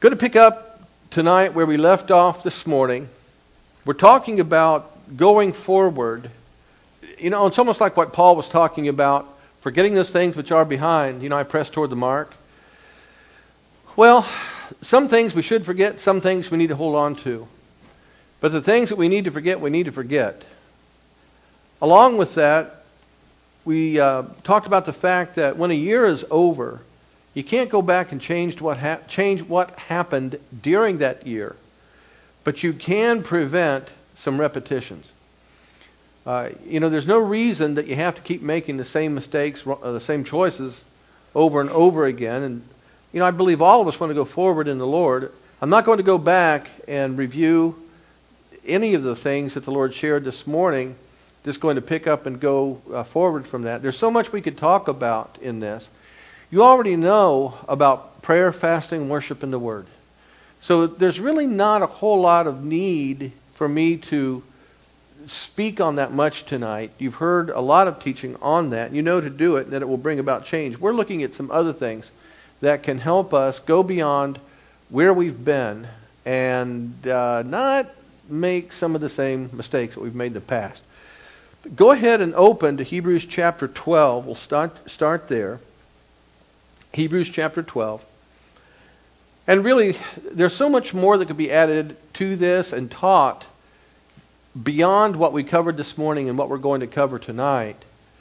Going to pick up tonight where we left off this morning. We're talking about going forward. You know, it's almost like what Paul was talking about, forgetting those things which are behind. You know, I press toward the mark. Well, some things we should forget, some things we need to hold on to. But the things that we need to forget, we need to forget. Along with that, we talked about the fact that when a year is over, you can't go back and change what happened during that year. But you can prevent some repetitions. There's no reason that you have to keep making the same mistakes, the same choices over and over again. And, I believe all of us want to go forward in the Lord. I'm not going to go back and review any of the things that the Lord shared this morning. Just going to pick up and go forward from that. There's so much we could talk about in this. You already know about prayer, fasting, worship, and the Word. So there's really not a whole lot of need for me to speak on that much tonight. You've heard a lot of teaching on that. You know to do it and that it will bring about change. We're looking at some other things that can help us go beyond where we've been and not make some of the same mistakes that we've made in the past. Go ahead and open to Hebrews chapter 12. We'll start there. Hebrews chapter 12. And really, there's so much more that could be added to this and taught beyond what we covered this morning and what we're going to cover tonight.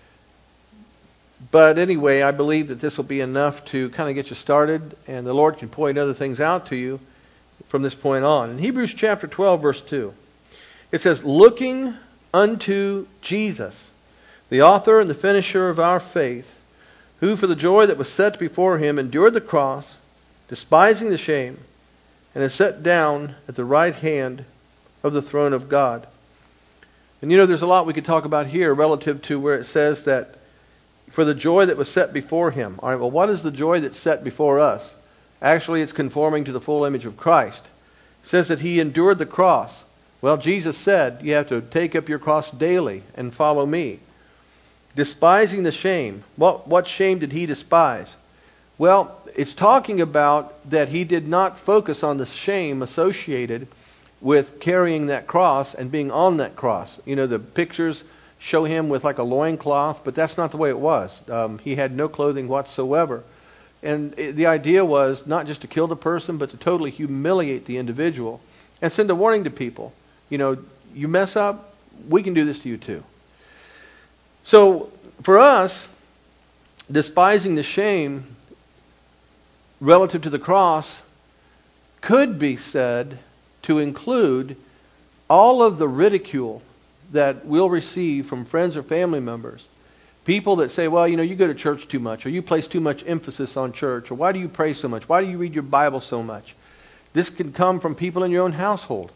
But anyway, I believe that this will be enough to kind of get you started, and the Lord can point other things out to you from this point on. In Hebrews chapter 12, verse 2, it says, "Looking unto Jesus, the author and the finisher of our faith, who for the joy that was set before him endured the cross, despising the shame, and is set down at the right hand of the throne of God." And there's a lot we could talk about here relative to where it says that for the joy that was set before him. All right, well, what is the joy that's set before us? Actually, it's conforming to the full image of Christ. It says that he endured the cross. Well, Jesus said you have to take up your cross daily and follow me. Despising the shame. What shame did he despise? Well, it's talking about that he did not focus on the shame associated with carrying that cross and being on that cross. The pictures show him with like a loincloth, but that's not the way it was. He had no clothing whatsoever. And the idea was not just to kill the person, but to totally humiliate the individual and send a warning to people. You mess up, we can do this to you too. So, for us, despising the shame relative to the cross could be said to include all of the ridicule that we'll receive from friends or family members. People that say, well, you go to church too much, or you place too much emphasis on church, or why do you pray so much? Why do you read your Bible so much? This can come from people in your own household.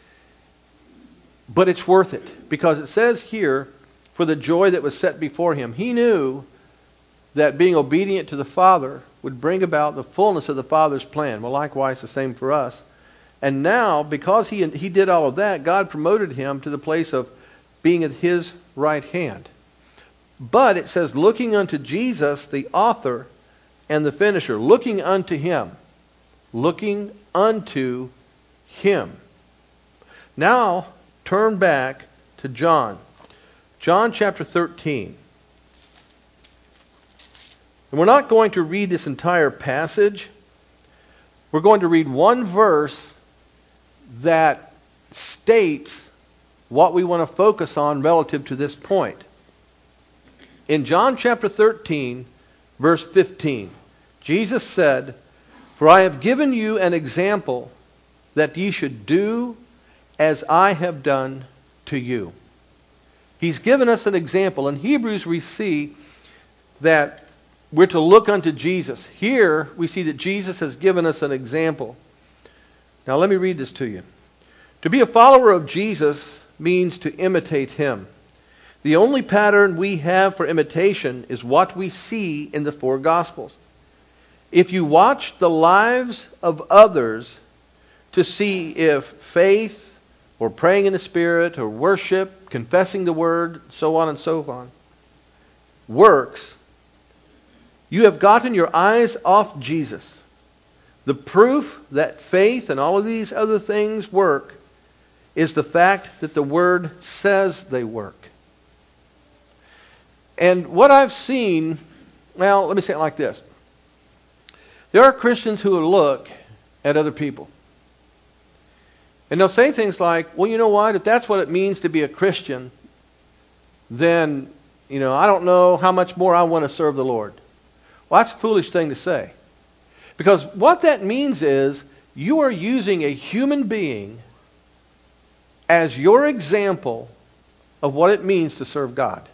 But it's worth it, because it says here, for the joy that was set before him. He knew that being obedient to the Father would bring about the fullness of the Father's plan. Well, likewise, the same for us. And now, because he did all of that, God promoted him to the place of being at his right hand. But it says, looking unto Jesus, the author and the finisher. Looking unto him. Looking unto him. Now, turn back to John. John chapter 13. And we're not going to read this entire passage. We're going to read one verse that states what we want to focus on relative to this point. In John chapter 13, verse 15, Jesus said, "For I have given you an example that ye should do as I have done to you." He's given us an example. In Hebrews we see that we're to look unto Jesus. Here we see that Jesus has given us an example. Now let me read this to you. To be a follower of Jesus means to imitate him. The only pattern we have for imitation is what we see in the four Gospels. If you watch the lives of others to see if faith or praying in the Spirit or worship, confessing the Word, so on and so on, works, you have gotten your eyes off Jesus. The proof that faith and all of these other things work is the fact that the Word says they work. And what I've seen, well, let me say it like this. There are Christians who will look at other people. And they'll say things like, well, you know what? If that's what it means to be a Christian, then, I don't know how much more I want to serve the Lord. Well, that's a foolish thing to say. Because what that means is you are using a human being as your example of what it means to serve God.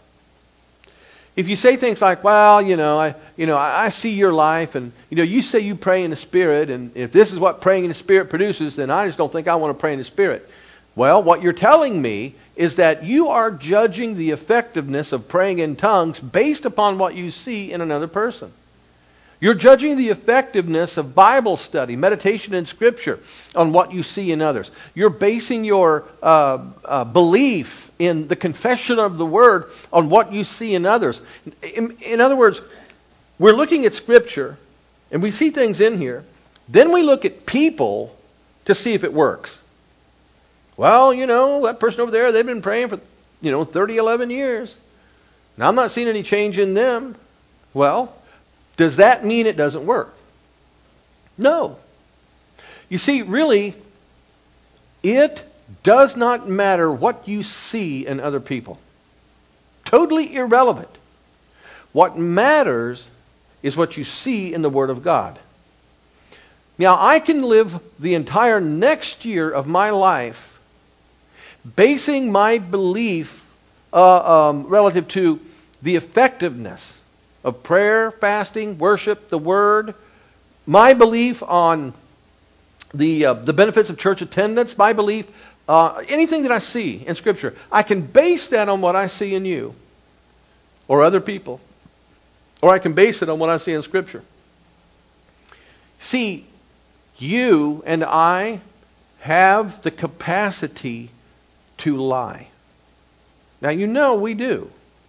If you say things like, well, I see your life, and you say you pray in the Spirit, and if this is what praying in the Spirit produces, then I just don't think I want to pray in the Spirit. Well, what you're telling me is that you are judging the effectiveness of praying in tongues based upon what you see in another person. You're judging the effectiveness of Bible study, meditation in Scripture, on what you see in others. You're basing your belief in the confession of the Word on what you see in others. In other words, we're looking at Scripture, and we see things in here. Then we look at people to see if it works. Well, that person over there, they've been praying for, 11 years. Now, I'm not seeing any change in them. Well, does that mean it doesn't work? No. You see, really, it does not matter what you see in other people. Totally irrelevant. What matters is what you see in the Word of God. Now, I can live the entire next year of my life basing my belief relative to the effectiveness of prayer, fasting, worship, the Word, my belief on the benefits of church attendance, my belief, anything that I see in Scripture, I can base that on what I see in you or other people. Or I can base it on what I see in Scripture. See, you and I have the capacity to lie. Now, we do.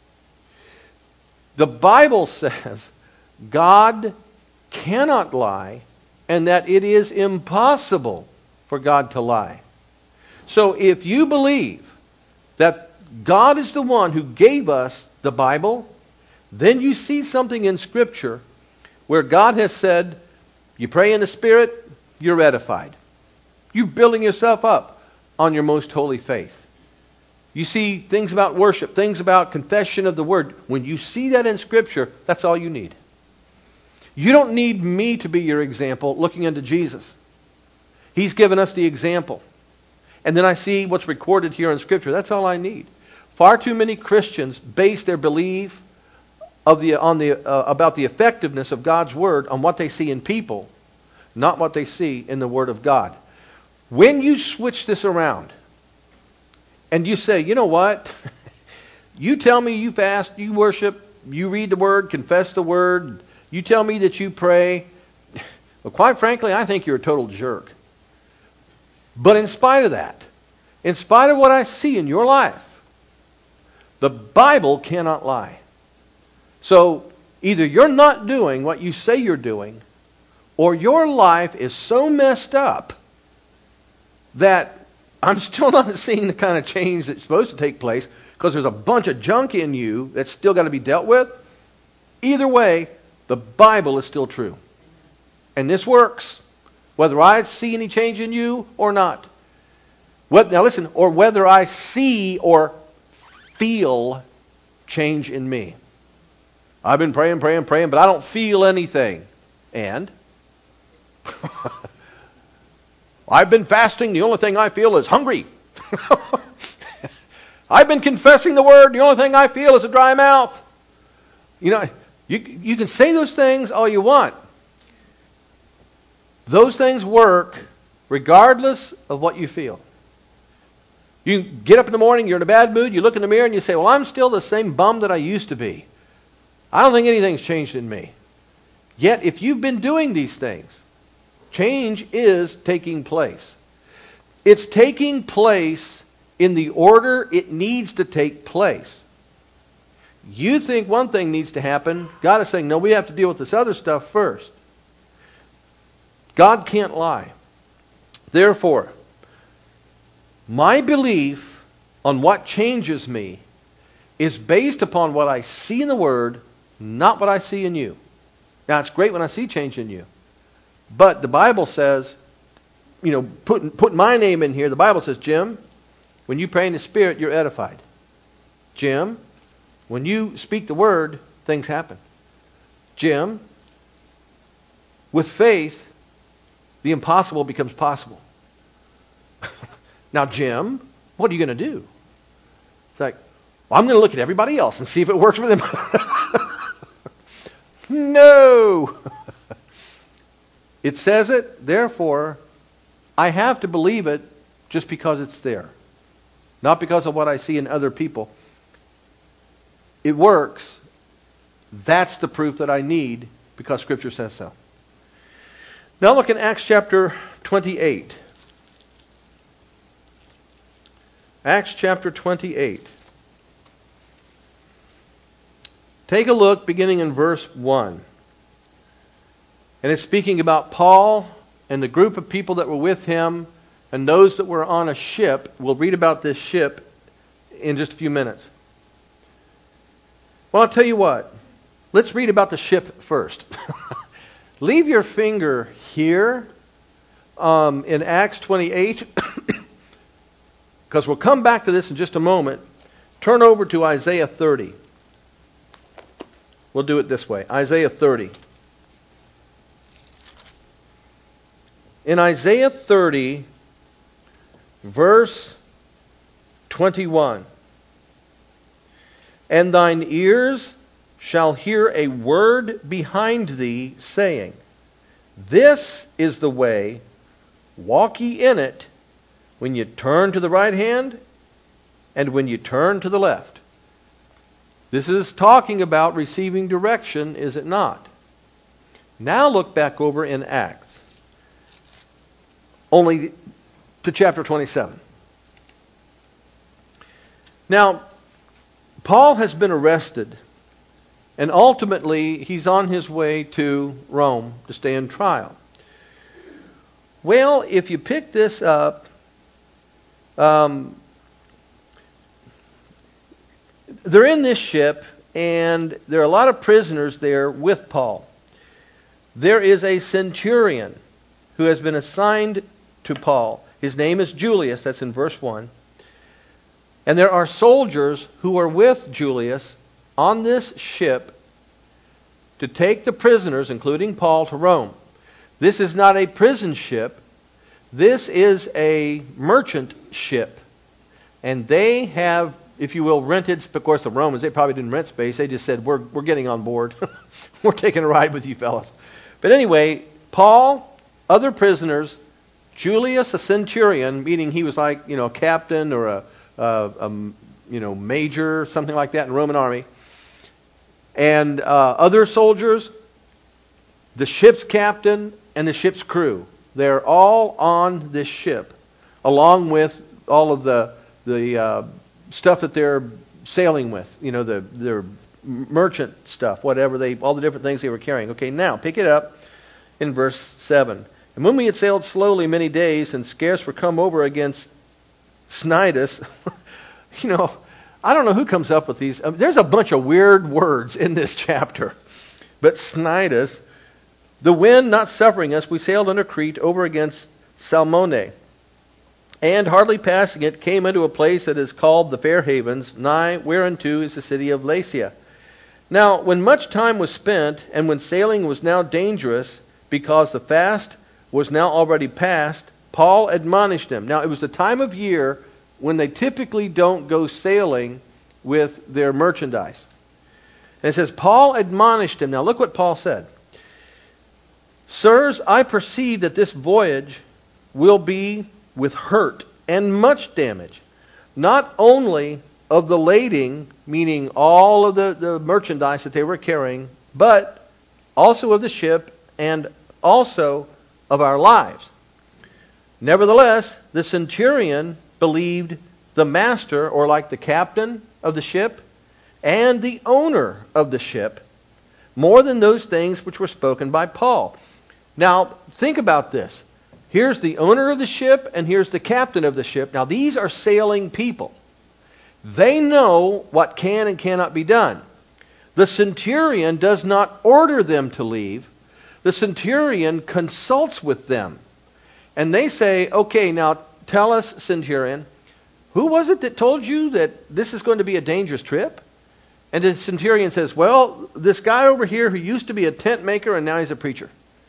The Bible says God cannot lie and that it is impossible for God to lie. So if you believe that God is the one who gave us the Bible, then you see something in Scripture where God has said, you pray in the Spirit, you're edified. You're building yourself up on your most holy faith. You see things about worship, things about confession of the Word. When you see that in Scripture, that's all you need. You don't need me to be your example looking unto Jesus. He's given us the example. And then I see what's recorded here in Scripture. That's all I need. Far too many Christians base their belief about the effectiveness of God's Word on what they see in people, not what they see in the Word of God. When you switch this around, and you say, you know what? You tell me you fast, you worship, you read the Word, confess the Word. You tell me that you pray. Well, quite frankly, I think you're a total jerk. But in spite of that, in spite of what I see in your life, the Bible cannot lie. So either you're not doing what you say you're doing, or your life is so messed up that I'm still not seeing the kind of change that's supposed to take place because there's a bunch of junk in you that's still got to be dealt with. Either way, the Bible is still true. And this works, whether I see any change in you or not. Now listen, or whether I see or feel change in me. I've been praying, but I don't feel anything. And? I've been fasting, the only thing I feel is hungry. I've been confessing the Word, the only thing I feel is a dry mouth. You can say those things all you want. Those things work regardless of what you feel. You get up in the morning, you're in a bad mood, you look in the mirror and you say, well, I'm still the same bum that I used to be. I don't think anything's changed in me. Yet, if you've been doing these things, change is taking place. It's taking place in the order it needs to take place. You think one thing needs to happen. God is saying, no, we have to deal with this other stuff first. God can't lie. Therefore, my belief on what changes me is based upon what I see in the Word, not what I see in you. Now, it's great when I see change in you. But the Bible says, put my name in here. The Bible says, Jim, when you pray in the Spirit, you're edified. Jim, when you speak the Word, things happen. Jim, with faith, the impossible becomes possible. Now, Jim, what are you going to do? It's like, well, I'm going to look at everybody else and see if it works for them. No! It says it, therefore, I have to believe it just because it's there. Not because of what I see in other people. It works. That's the proof that I need because Scripture says so. Now look in Acts chapter 28. Acts chapter 28. Take a look beginning in verse 1. And it's speaking about Paul and the group of people that were with him and those that were on a ship. We'll read about this ship in just a few minutes. Well, I'll tell you what. Let's read about the ship first. Leave your finger here in Acts 28 because we'll come back to this in just a moment. Turn over to Isaiah 30. We'll do it this way. Isaiah 30. In Isaiah 30, verse 21. And thine ears shall hear a word behind thee, saying, This is the way, walk ye in it, when you turn to the right hand, and when you turn to the left. This is talking about receiving direction, is it not? Now look back over in Acts. Only to chapter 27. Now, Paul has been arrested, and ultimately he's on his way to Rome to stand trial. Well, if you pick this up, they're in this ship, and there are a lot of prisoners there with Paul. There is a centurion who has been assigned to Paul. His name is Julius, that's in verse 1. And there are soldiers who are with Julius on this ship to take the prisoners, including Paul, to Rome. This is not a prison ship. This is a merchant ship. And they have, if you will, rented, of course the Romans, they probably didn't rent space. They just said, we're getting on board. We're taking a ride with you fellas. But anyway, Paul, other prisoners, Julius, a centurion, meaning he was like, a captain or a major, something like that in the Roman army. And other soldiers, the ship's captain, and the ship's crew. They're all on this ship, along with all of the stuff that they're sailing with. Their merchant stuff, whatever all the different things they were carrying. Okay, now pick it up in verse 7. And when we had sailed slowly many days and scarce were come over against Cnidus, I don't know who comes up with these. There's a bunch of weird words in this chapter. But Cnidus, the wind not suffering us, we sailed under Crete over against Salmone. And hardly passing it, came into a place that is called the Fair Havens, nigh whereunto is the city of Lasea. Now, when much time was spent, and when sailing was now dangerous, because the fast was now already past, Paul admonished them. Now, it was the time of year when they typically don't go sailing with their merchandise. And it says, Paul admonished him. Now, look what Paul said. Sirs, I perceive that this voyage will be with hurt and much damage, not only of the lading, meaning all of the merchandise that they were carrying, but also of the ship and also of our lives. Nevertheless, the centurion believed the master, or like the captain of the ship, and the owner of the ship, more than those things which were spoken by Paul. Now, think about this. Here's the owner of the ship, and here's the captain of the ship. Now, these are sailing people. They know what can and cannot be done. The centurion does not order them to leave. The centurion consults with them. And they say, okay, now tell us, centurion, who was it that told you that this is going to be a dangerous trip? And the centurion says, well, this guy over here who used to be a tent maker and now he's a preacher.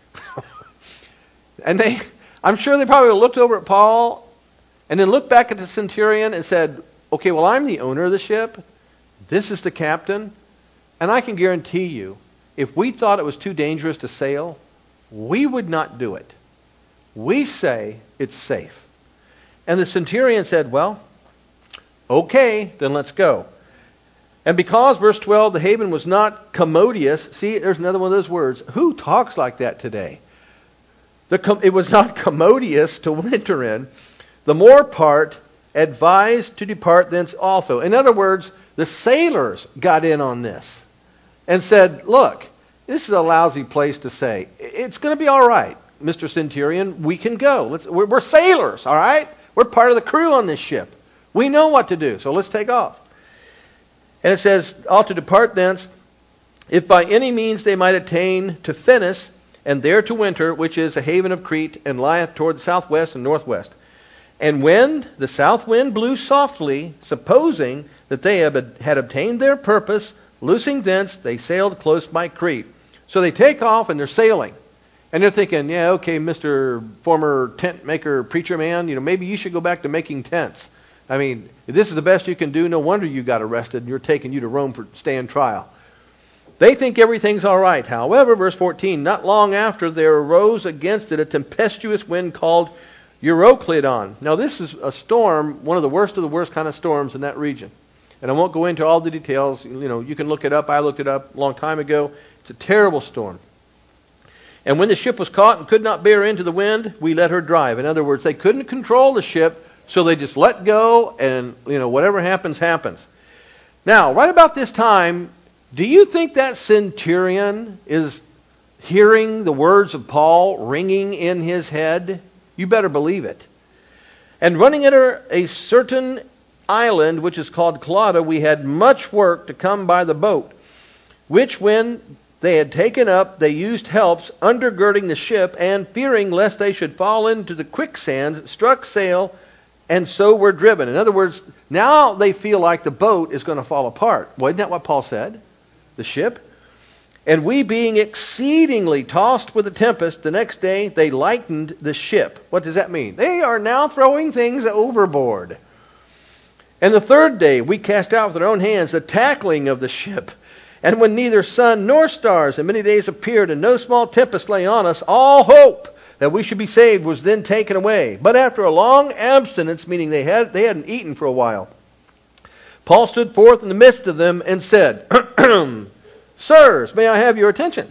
And I'm sure they probably looked over at Paul and then looked back at the centurion and said, okay, well, I'm the owner of the ship. This is the captain. And I can guarantee you, if we thought it was too dangerous to sail, we would not do it. We say it's safe. And the centurion said, well, okay, then let's go. And because, verse 12, the haven was not commodious. See, there's another one of those words. Who talks like that today? It was not commodious to winter in. The more part advised to depart thence also. In other words, the sailors got in on this and said, look, this is a lousy place to stay. It's going to be all right, Mr. Centurion. We can go. We're sailors, all right? We're part of the crew on this ship. We know what to do, so let's take off. And it says, ought to depart thence, if by any means they might attain to Phenice, and there to winter, which is a haven of Crete, and lieth toward the southwest and northwest. And when the south wind blew softly, supposing that they had obtained their purpose, loosing thence, they sailed close by Crete. So they take off and they're sailing. And they're thinking, yeah, okay, Mr. former tent maker, preacher man, maybe you should go back to making tents. I mean, if this is the best you can do, no wonder you got arrested and you're taking you to Rome for stand trial. They think everything's all right. However, verse 14, not long after there arose against it a tempestuous wind called Euroclydon. Now this is a storm, one of the worst kind of storms in that region. And I won't go into all the details. You can look it up. I looked it up a long time ago. It's a terrible storm. And when the ship was caught and could not bear into the wind, we let her drive. In other words, they couldn't control the ship, so they just let go, and whatever happens, happens. Now, right about this time, do you think that centurion is hearing the words of Paul ringing in his head? You better believe it. And running under a certain island, which is called Clauda, we had much work to come by the boat, which when they had taken up, they used helps, undergirding the ship, and fearing lest they should fall into the quicksands, struck sail, and so were driven. In other words, now they feel like the boat is going to fall apart. Well, isn't that what Paul said? The ship. And we being exceedingly tossed with a tempest, the next day they lightened the ship. What does that mean? They are now throwing things overboard. And the third day we cast out with our own hands the tackling of the ship. And when neither sun nor stars in many days appeared, and no small tempest lay on us, all hope that we should be saved was then taken away. But after a long abstinence, meaning they hadn't eaten for a while, Paul stood forth in the midst of them and said, Sirs, may I have your attention?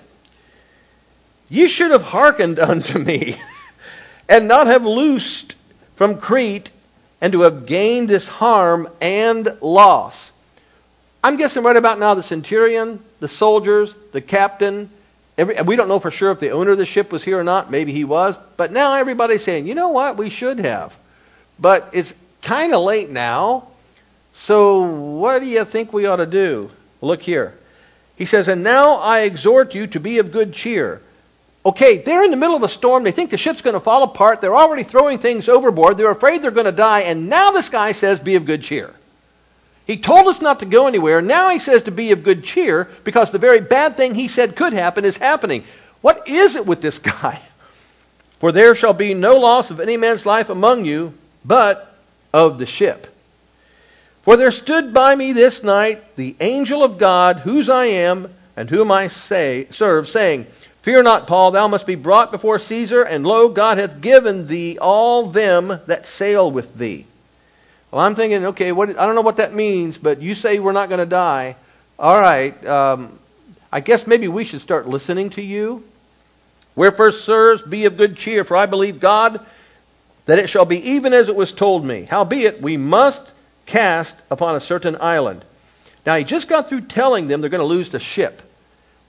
Ye should have hearkened unto me, and not have loosed from Crete, and to have gained this harm and loss. I'm guessing right about now the centurion, the soldiers, the captain, we don't know for sure if the owner of the ship was here or not. Maybe he was. But now everybody's saying, you know what, we should have. But it's kind of late now. So what do you think we ought to do? Look here. He says, and now I exhort you to be of good cheer. Okay, they're in the middle of a storm. They think the ship's going to fall apart. They're already throwing things overboard. They're afraid they're going to die. And now this guy says, be of good cheer. He told us not to go anywhere. Now he says to be of good cheer because the very bad thing he said could happen is happening. What is it with this guy? For there shall be no loss of any man's life among you, but of the ship. For there stood by me this night the angel of God, whose I am, and whom I serve, saying, Fear not, Paul, thou must be brought before Caesar, and lo, God hath given thee all them that sail with thee. Well, I'm thinking, okay, I don't know what that means, but you say we're not going to die. All right, I guess maybe we should start listening to you. Wherefore, sirs, be of good cheer, for I believe God, that it shall be even as it was told me. Howbeit, we must cast upon a certain island. Now, he just got through telling them they're going to lose the ship.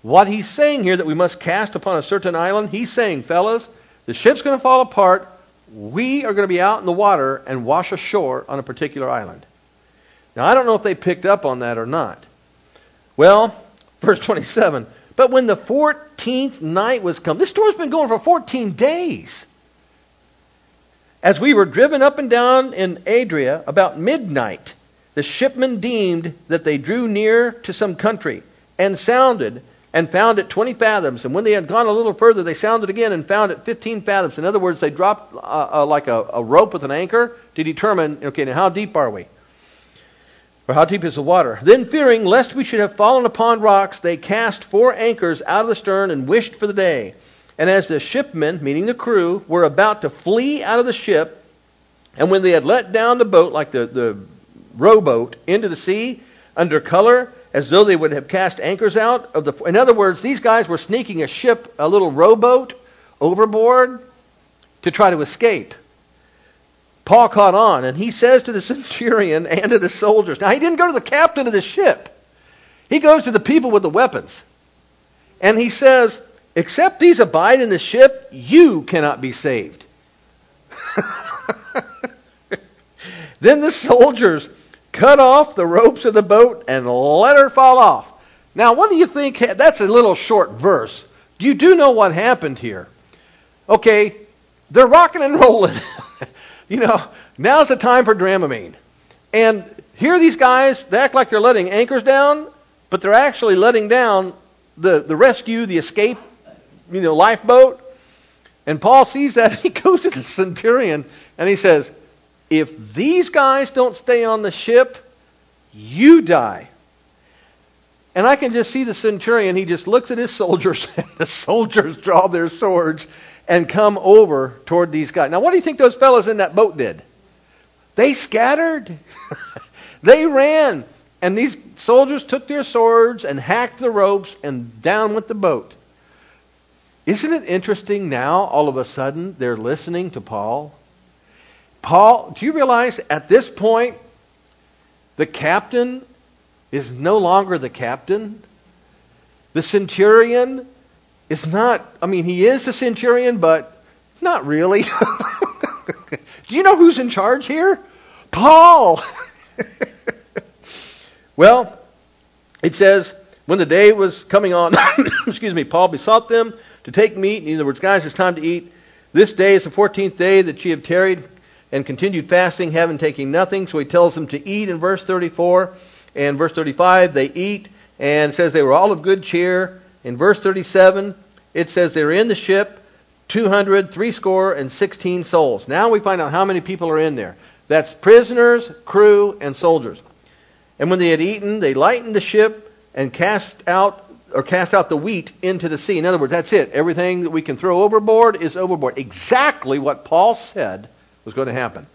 what he's saying here, that we must cast upon a certain island, he's saying, fellas, the ship's going to fall apart. We are going to be out in the water and wash ashore on a particular island. Now, I don't know if they picked up on that or not. Well, verse 27, but when the 14th night was come, this storm's been going for 14 days. As we were driven up and down in Adria about midnight, the shipmen deemed that they drew near to some country, and sounded, and found it 20 fathoms. And when they had gone a little further, they sounded again and found it 15 fathoms. In other words, they dropped like a rope with an anchor to determine, okay, now how deep are we? Or how deep is the water? Then fearing lest we should have fallen upon rocks, they cast 4 anchors out of the stern and wished for the day. And as the shipmen, meaning the crew, were about to flee out of the ship, and when they had let down the boat, like the rowboat, into the sea, under color, as though they would have cast anchors out of the... In other words, these guys were sneaking a little rowboat, overboard to try to escape. Paul caught on, and he says to the centurion and to the soldiers... Now, he didn't go to the captain of the ship. He goes to the people with the weapons. And he says, except these abide in the ship, you cannot be saved. Then the soldiers cut off the ropes of the boat and let her fall off. Now, what do you think? That's a little short verse. You do know what happened here. Okay, they're rocking and rolling. Now's the time for Dramamine. And here these guys, they act like they're letting anchors down, but they're actually letting down the rescue, the escape, lifeboat. And Paul sees that. He goes to the centurion and he says, if these guys don't stay on the ship, you die. And I can just see the centurion. He just looks at his soldiers, and the soldiers draw their swords and come over toward these guys. Now, what do you think those fellas in that boat did? They scattered. They ran. And these soldiers took their swords and hacked the ropes, and down went the boat. Isn't it interesting now, all of a sudden, they're listening to Paul? Paul, do you realize at this point, the captain is no longer the captain? The centurion is not, he is the centurion, but not really. Do you know who's in charge here? Paul! Well, it says, when the day was coming on, Paul besought them to take meat. In other words, guys, it's time to eat. This day is the 14th day that ye have tarried and continued fasting, having taken nothing. So he tells them to eat in verse 34. And verse 35, they eat. And it says they were all of good cheer. In verse 37, it says they were in the ship, 260 souls. Now we find out how many people are in there. That's prisoners, crew, and soldiers. And when they had eaten, they lightened the ship and cast out the wheat into the sea. In other words, that's it. Everything that we can throw overboard is overboard. Exactly what Paul said was going to happen.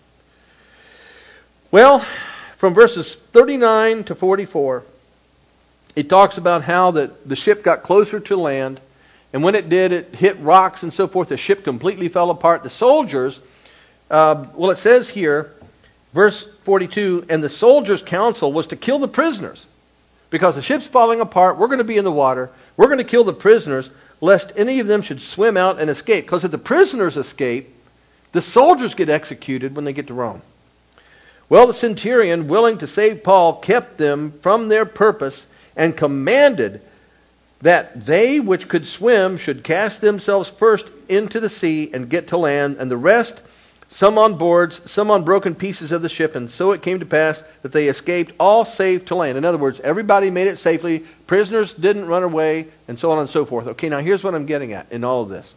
Well, from verses 39 to 44, it talks about how the ship got closer to land. And when it did, it hit rocks and so forth. The ship completely fell apart. The soldiers, it says here, verse 42, and the soldiers' counsel was to kill the prisoners. Because the ship's falling apart, we're going to be in the water. We're going to kill the prisoners, lest any of them should swim out and escape. Because if the prisoners escape, the soldiers get executed when they get to Rome. Well, the centurion, willing to save Paul, kept them from their purpose and commanded that they which could swim should cast themselves first into the sea and get to land, and the rest, some on boards, some on broken pieces of the ship. And so it came to pass that they escaped, all safe to land. In other words, everybody made it safely. Prisoners didn't run away, and so on and so forth. Okay, now here's what I'm getting at in all of this.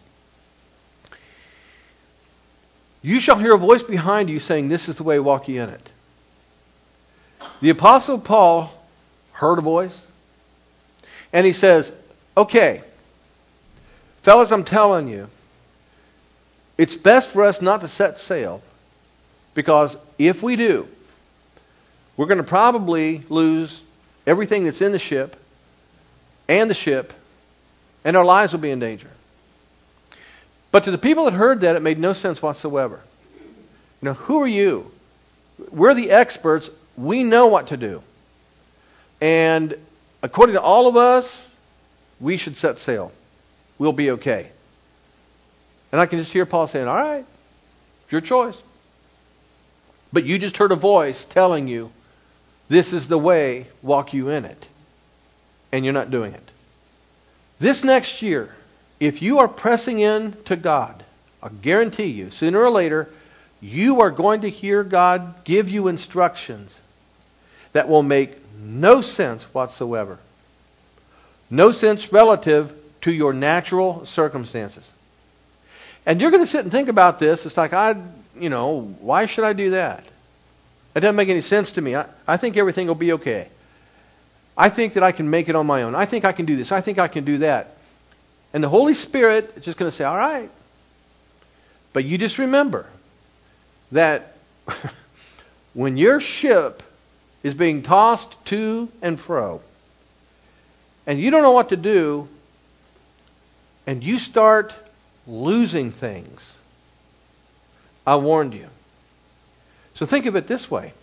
You shall hear a voice behind you saying, this is the way, walk ye in it. The Apostle Paul heard a voice, and he says, okay, fellas, I'm telling you, it's best for us not to set sail, because if we do, we're going to probably lose everything that's in the ship, and our lives will be in danger. But to the people that heard that, it made no sense whatsoever. Who are you? We're the experts. We know what to do. And according to all of us, we should set sail. We'll be okay. And I can just hear Paul saying, all right, it's your choice. But you just heard a voice telling you, this is the way, walk you in it. And you're not doing it. This next year, if you are pressing in to God, I guarantee you, sooner or later, you are going to hear God give you instructions that will make no sense whatsoever. No sense relative to your natural circumstances. And you're going to sit and think about this. It's like, why should I do that? It doesn't make any sense to me. I think everything will be okay. I think that I can make it on my own. I think I can do this. I think I can do that. And the Holy Spirit is just going to say, all right. But you just remember that when your ship is being tossed to and fro, and you don't know what to do, and you start losing things, I warned you. So think of it this way.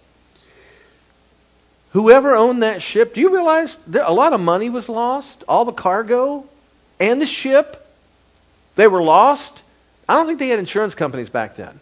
Whoever owned that ship, do you realize a lot of money was lost? All the cargo and the ship, they were lost. I don't think they had insurance companies back then.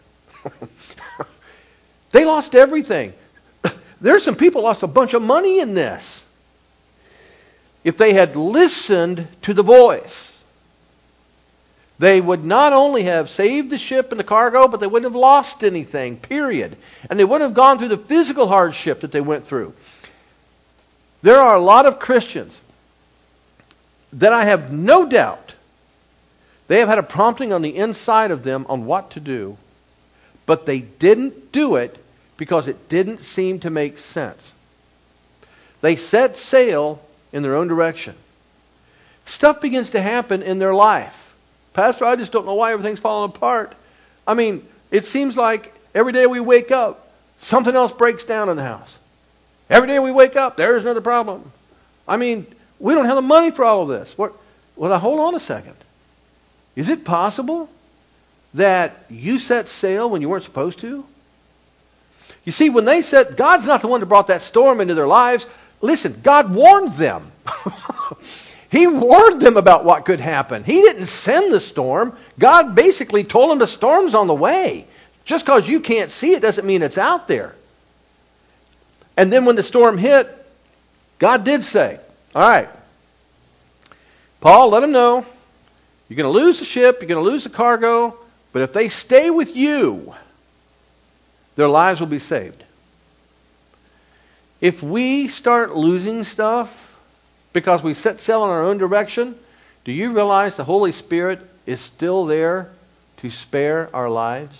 They lost everything. There's some people lost a bunch of money in this. If they had listened to the voice, they would not only have saved the ship and the cargo, but they wouldn't have lost anything, period. And they wouldn't have gone through the physical hardship that they went through. There are a lot of Christians that I have no doubt they have had a prompting on the inside of them on what to do, but they didn't do it because it didn't seem to make sense. They set sail in their own direction. Stuff begins to happen in their life. Pastor, I just don't know why everything's falling apart. I mean, it seems like every day we wake up, something else breaks down in the house. Every day we wake up, there's another problem. I mean, we don't have the money for all of this. Well, now hold on a second. Is it possible that you set sail when you weren't supposed to? You see, when they said, God's not the one that brought that storm into their lives. Listen, God warned them. He warned them about what could happen. He didn't send the storm. God basically told them the storm's on the way. Just because you can't see it doesn't mean it's out there. And then when the storm hit, God did say, all right, Paul, let them know you're going to lose the ship, you're going to lose the cargo, but if they stay with you, their lives will be saved. If we start losing stuff because we set sail in our own direction, do you realize the Holy Spirit is still there to spare our lives?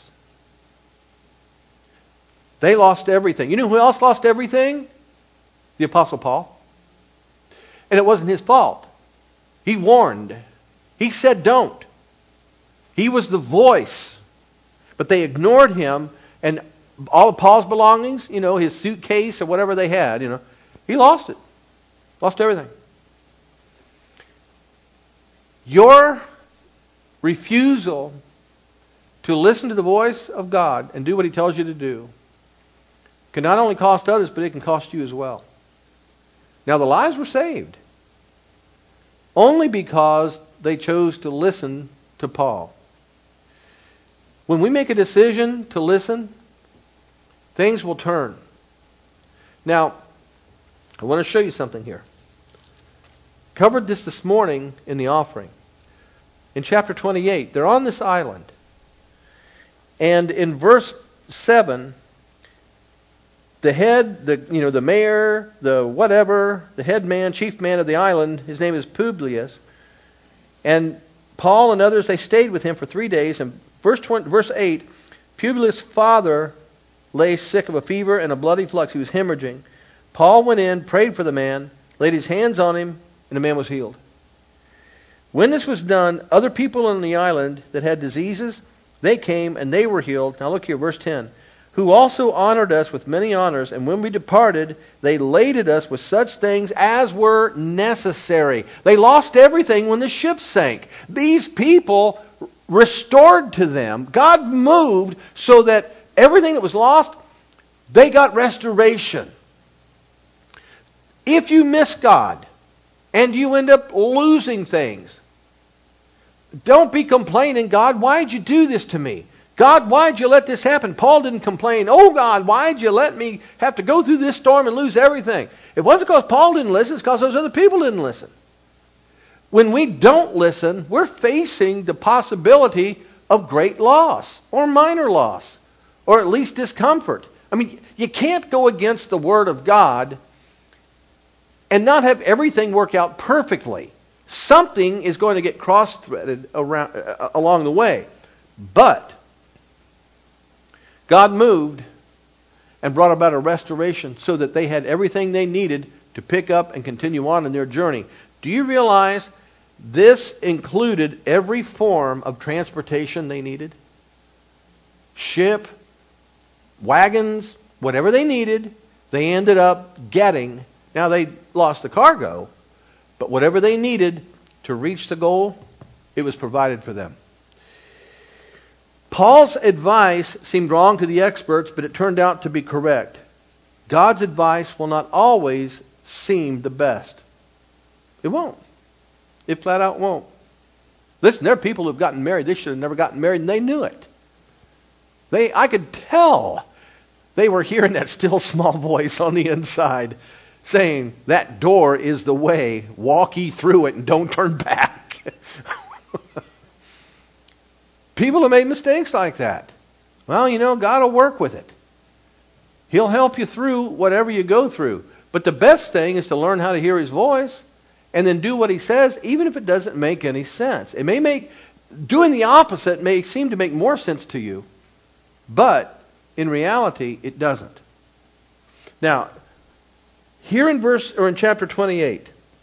They lost everything. You know who else lost everything? The Apostle Paul. And it wasn't his fault. He warned. He said don't. He was the voice. But they ignored him, and all of Paul's belongings, his suitcase or whatever they had, he lost it. Lost everything. Your refusal to listen to the voice of God and do what He tells you to do can not only cost others, but it can cost you as well. Now, the lives were saved only because they chose to listen to Paul. When we make a decision to listen, things will turn. Now, I want to show you something here. Covered this morning in the offering. In chapter 28, they're on this island. And in verse 7, the head, the mayor, the head man, chief man of the island, his name is Publius. And Paul and others, they stayed with him for 3 days. And verse 8, Publius' father lay sick of a fever and a bloody flux. He was hemorrhaging. Paul went in, prayed for the man, laid his hands on him, and the man was healed. When this was done, other people on the island that had diseases, they came and they were healed. Now look here, verse 10. Who also honored us with many honors, and when we departed, they laded us with such things as were necessary. They lost everything when the ship sank. These people restored to them. God moved so that everything that was lost, they got restoration. If you miss God, And you end up losing things. Don't be complaining, God, why'd you do this to me? God, why'd you let this happen? Paul didn't complain, oh God, why'd you let me have to go through this storm and lose everything? It wasn't because Paul didn't listen, it's because those other people didn't listen. When we don't listen, we're facing the possibility of great loss or minor loss or at least discomfort. I mean, you can't go against the Word of God and not have everything work out perfectly. Something is going to get cross-threaded along the way. But God moved and brought about a restoration so that they had everything they needed to pick up and continue on in their journey. Do you realize this included every form of transportation they needed? Ship, wagons, whatever they needed, they ended up getting. Now they lost the cargo, but whatever they needed to reach the goal, it was provided for them. Paul's advice seemed wrong to the experts, but it turned out to be correct. God's advice will not always seem the best. It won't. It flat out won't. Listen, there are people who've gotten married. They should have never gotten married, and they knew it. I could tell they were hearing that still small voice on the inside saying, that door is the way. Walk ye through it and don't turn back. People have made mistakes like that. Well, God will work with it. He'll help you through whatever you go through. But the best thing is to learn how to hear His voice and then do what He says, even if it doesn't make any sense. Doing the opposite may seem to make more sense to you, but in reality, it doesn't. Now, here in chapter 28,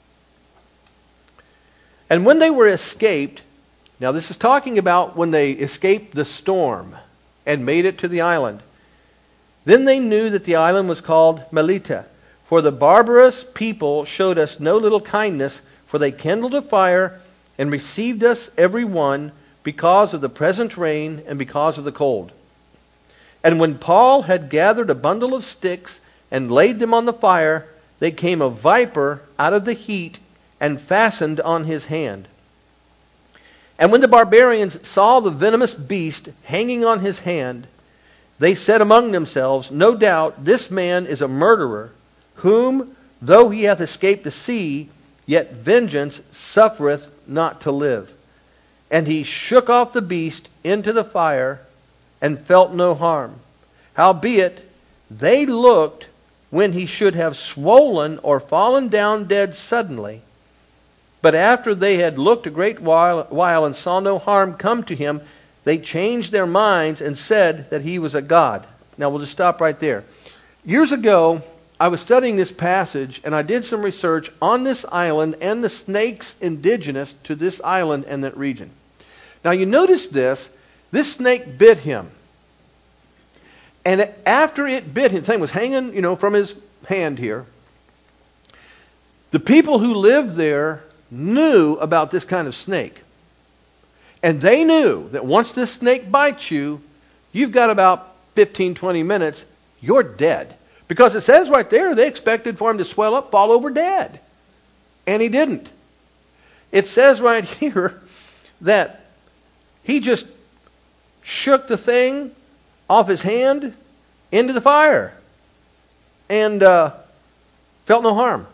and when they were escaped, now this is talking about when they escaped the storm and made it to the island. Then they knew that the island was called Melita, for the barbarous people showed us no little kindness, for they kindled a fire and received us every one because of the present rain and because of the cold. And when Paul had gathered a bundle of sticks and laid them on the fire, there came a viper out of the heat and fastened on his hand. And when the barbarians saw the venomous beast hanging on his hand, they said among themselves, no doubt this man is a murderer, whom, though he hath escaped the sea, yet vengeance suffereth not to live. And he shook off the beast into the fire, and felt no harm. Howbeit, they looked when he should have swollen or fallen down dead suddenly. But after they had looked a great while and saw no harm come to him, they changed their minds and said that he was a god. Now we'll just stop right there. Years ago, I was studying this passage, and I did some research on this island and the snakes indigenous to this island and that region. Now you notice this snake bit him. And after it bit him, the thing was hanging, from his hand here. The people who lived there knew about this kind of snake. And they knew that once this snake bites you, you've got about 15, 20 minutes, you're dead. Because it says right there, they expected for him to swell up, fall over dead. And he didn't. It says right here that he just shook the thing off his hand into the fire and felt no harm.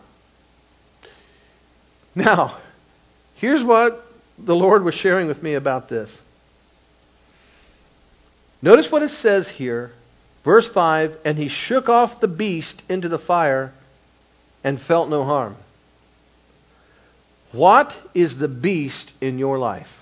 Now, here's what the Lord was sharing with me about this. Notice what it says here, verse 5, and he shook off the beast into the fire and felt no harm. What is the beast in your life?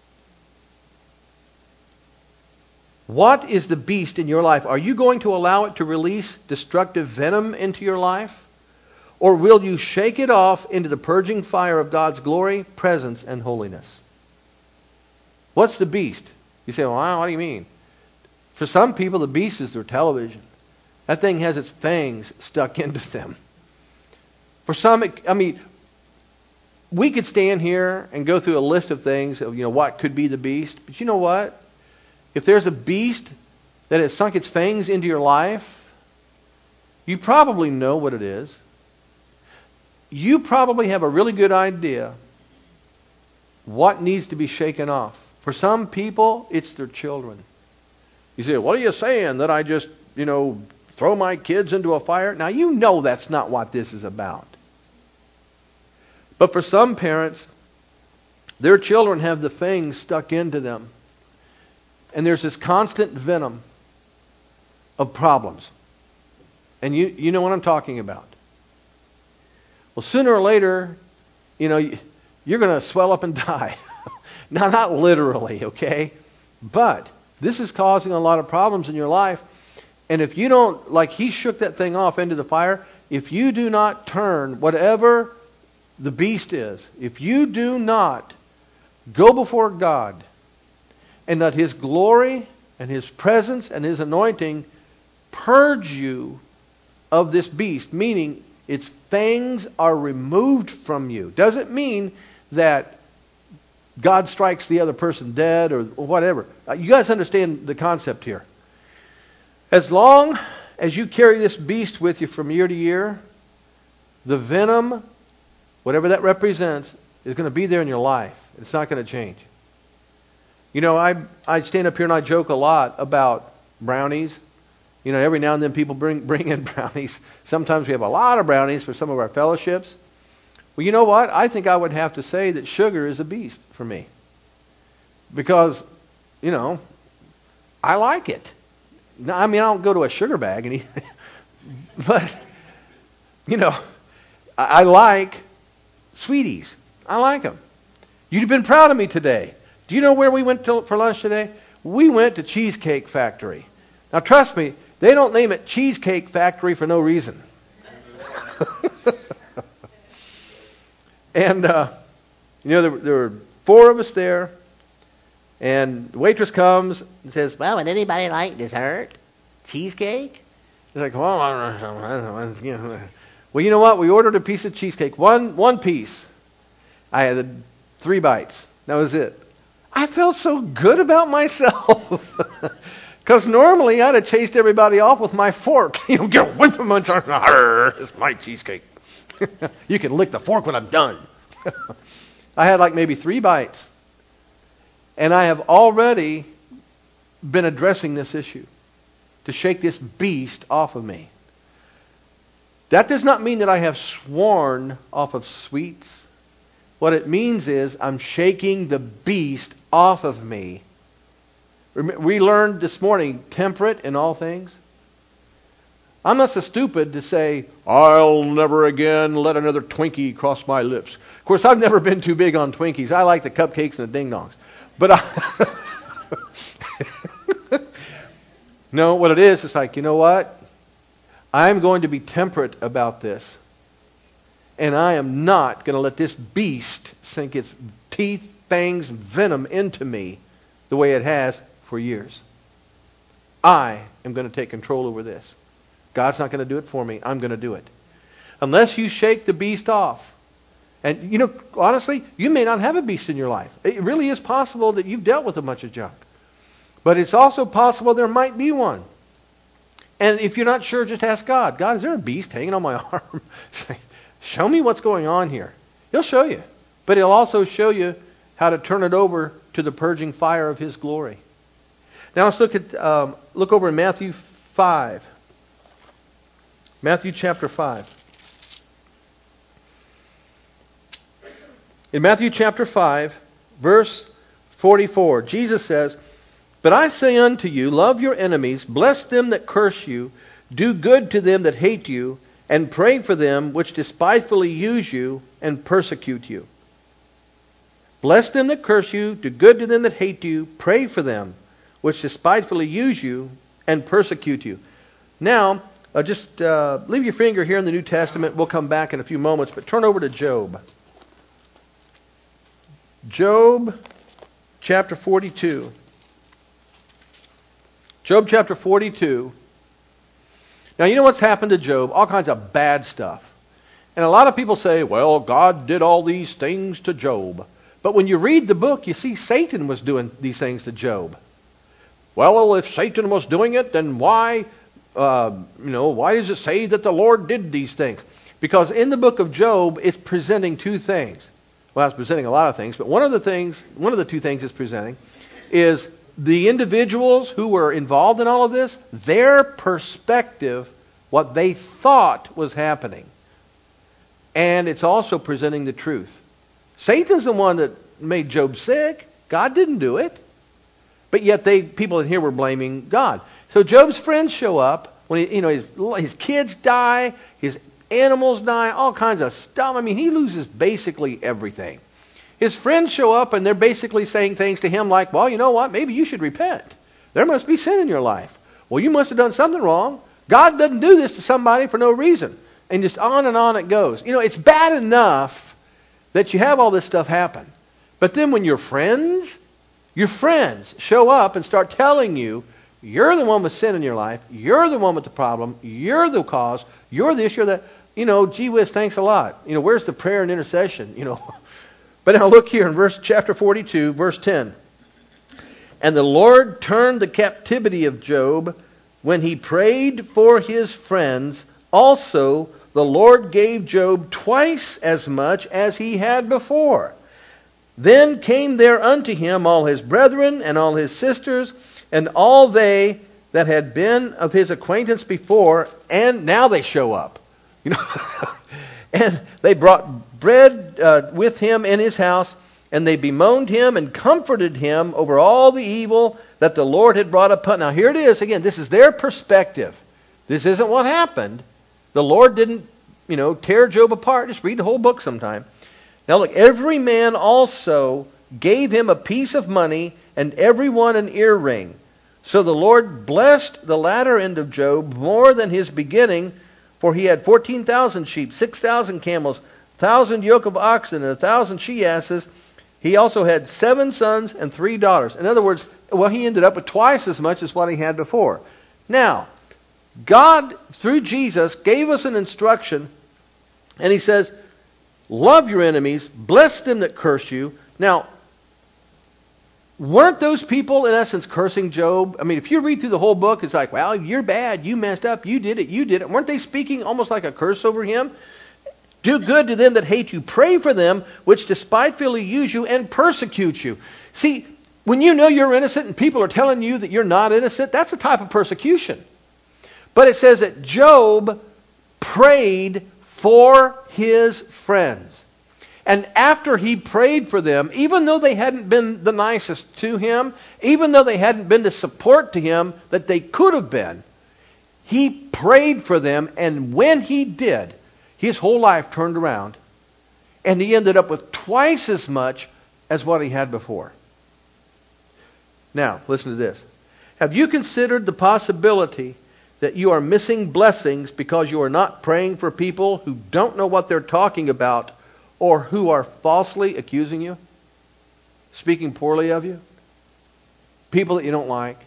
What is the beast in your life? Are you going to allow it to release destructive venom into your life? Or will you shake it off into the purging fire of God's glory, presence, and holiness? What's the beast? You say, well, what do you mean? For some people, the beast is their television. That thing has its fangs stuck into them. For some, we could stand here and go through a list of things of, what could be the beast. But you know what? If there's a beast that has sunk its fangs into your life, you probably know what it is. you probably have a really good idea what needs to be shaken off. For some people, it's their children. You say, what are you saying? That I just, throw my kids into a fire? Now, you know that's not what this is about. But for some parents, their children have the things stuck into them. And there's this constant venom of problems. And you know what I'm talking about. Well, sooner or later, you're going to swell up and die. Now, not literally, okay? But this is causing a lot of problems in your life. And if you don't, like he shook that thing off into the fire, if you do not turn whatever the beast is, if you do not go before God and let His glory and His presence and His anointing purge you of this beast, meaning its fangs are removed from you. Doesn't mean that God strikes the other person dead or whatever. You guys understand the concept here. As long as you carry this beast with you from year to year, the venom, whatever that represents, is going to be there in your life. It's not going to change. I stand up here and I joke a lot about brownies. Every now and then people bring in brownies. Sometimes we have a lot of brownies for some of our fellowships. Well, you know what? I think I would have to say that sugar is a beast for me. Because, I like it. Now, I don't go to a sugar bag and eat it. But, I like sweeties. I like them. You've been proud of me today. Do you know where we went for lunch today? We went to Cheesecake Factory. Now, trust me, they don't name it Cheesecake Factory for no reason. And, there were 4 of us there. And the waitress comes and says, well, would anybody like dessert? Cheesecake? He's like, well, well, you know what? We ordered a piece of cheesecake. One piece. I had 3 bites. That was it. I felt so good about myself. Because normally I'd have chased everybody off with my fork. Get away from my tongue. It's my cheesecake. You can lick the fork when I'm done. I had like maybe 3 bites. And I have already been addressing this issue to shake this beast off of me. That does not mean that I have sworn off of sweets. What it means is I'm shaking the beast off of me. We learned this morning, temperate in all things. I'm not so stupid to say, I'll never again let another Twinkie cross my lips. Of course, I've never been too big on Twinkies. I like the cupcakes and the ding-dongs. But no, what it is, it's like, you know what? I'm going to be temperate about this. And I am not going to let this beast sink its teeth, fangs, venom into me the way it has for years. I am going to take control over this. God's not going to do it for me. I'm going to do it. Unless you shake the beast off. And, honestly, you may not have a beast in your life. It really is possible that you've dealt with a bunch of junk. But it's also possible there might be one. And if you're not sure, just ask God. God, is there a beast hanging on my arm? Say, show me what's going on here. He'll show you. But He'll also show you how to turn it over to the purging fire of His glory. Now let's look over in Matthew 5. Matthew chapter 5. In Matthew chapter 5, verse 44, Jesus says, but I say unto you, love your enemies, bless them that curse you, do good to them that hate you, and pray for them which despitefully use you and persecute you. Bless them that curse you, do good to them that hate you, pray for them which despitefully use you and persecute you. Now, just leave your finger here in the New Testament. We'll come back in a few moments, but turn over to Job. Job chapter 42. Job chapter 42. Now, you know what's happened to Job? All kinds of bad stuff. And a lot of people say, well, God did all these things to Job. But when you read the book, you see Satan was doing these things to Job. Well, if Satan was doing it, then why does it say that the Lord did these things? Because in the book of Job, it's presenting two things. Well, it's presenting a lot of things, but one of the two things it's presenting is the individuals who were involved in all of this, their perspective, what they thought was happening. And it's also presenting the truth. Satan's the one that made Job sick. God didn't do it. But yet people in here were blaming God. So Job's friends show up when his kids die, his animals die, all kinds of stuff. I mean, he loses basically everything. His friends show up and they're basically saying things to him like, well, you know what? Maybe you should repent. There must be sin in your life. Well, you must have done something wrong. God doesn't do this to somebody for no reason. And just on and on it goes. It's bad enough that you have all this stuff happen. But then when your friends show up and start telling you, you're the one with sin in your life, you're the one with the problem, you're the cause, you're this, you're that, gee whiz, thanks a lot. Where's the prayer and intercession? But now look here in chapter 42, verse 10. And the Lord turned the captivity of Job when he prayed for his friends. Also, the Lord gave Job twice as much as he had before. Then came there unto him all his brethren and all his sisters, and all they that had been of his acquaintance before, and now they show up. And they brought bread with him in his house, and they bemoaned him and comforted him over all the evil that the Lord had brought upon. Now here it is again. This is their perspective. This isn't what happened. The Lord didn't, tear Job apart. Just read the whole book sometime. Now look, every man also gave him a piece of money, and every one an earring. So the Lord blessed the latter end of Job more than his beginning, for he had 14,000 sheep, 6,000 camels, 1,000 yoke of oxen, and 1,000 she-asses. He also had 7 sons and 3 daughters. In other words, he ended up with twice as much as what he had before. Now, God, through Jesus, gave us an instruction, and he says, love your enemies, bless them that curse you. Now, weren't those people, in essence, cursing Job? I mean, if you read through the whole book, it's like, well, you're bad, you messed up, you did it. Weren't they speaking almost like a curse over him? Do good to them that hate you. Pray for them which despitefully use you and persecute you. See, when you know you're innocent and people are telling you that you're not innocent, that's a type of persecution. But it says that Job prayed for his friends. And after he prayed for them, even though they hadn't been the nicest to him, even though they hadn't been the support to him that they could have been, he prayed for them, and when he did, his whole life turned around, and he ended up with twice as much as what he had before. Now, listen to this. Have you considered the possibility that you are missing blessings because you are not praying for people who don't know what they're talking about, or who are falsely accusing you, speaking poorly of you, people that you don't like?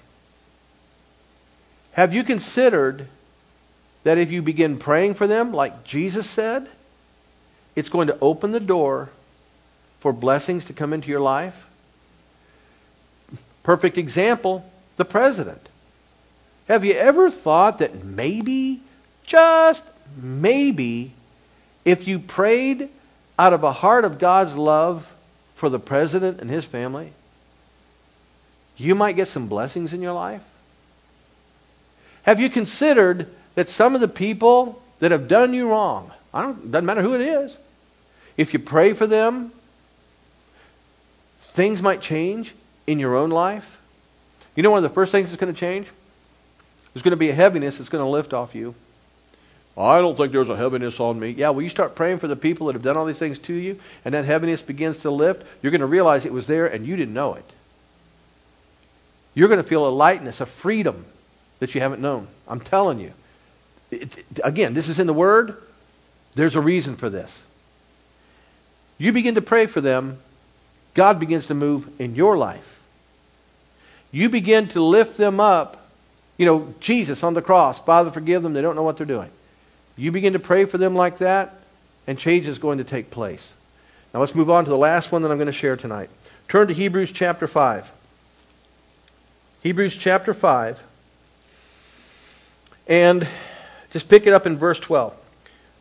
Have you considered that if you begin praying for them, like Jesus said, it's going to open the door for blessings to come into your life? Perfect example, the president. Have you ever thought that maybe, just maybe, if you prayed out of a heart of God's love for the president and his family, you might get some blessings in your life? Have you considered that some of the people that have done you wrong, doesn't matter who it is, if you pray for them, things might change in your own life? You know one of the first things that's going to change? There's going to be a heaviness that's going to lift off you. I don't think there's a heaviness on me. Yeah, well, you start praying for the people that have done all these things to you, and that heaviness begins to lift, you're going to realize it was there and you didn't know it. You're going to feel a lightness, a freedom that you haven't known. I'm telling you. Again, this is in the Word. There's a reason for this. You begin to pray for them, God begins to move in your life. You begin to lift them up. Jesus on the cross, Father, forgive them, they don't know what they're doing. You begin to pray for them like that, and change is going to take place. Now let's move on to the last one that I'm going to share tonight. Turn to Hebrews chapter 5. Hebrews chapter 5. And just pick it up in verse 12.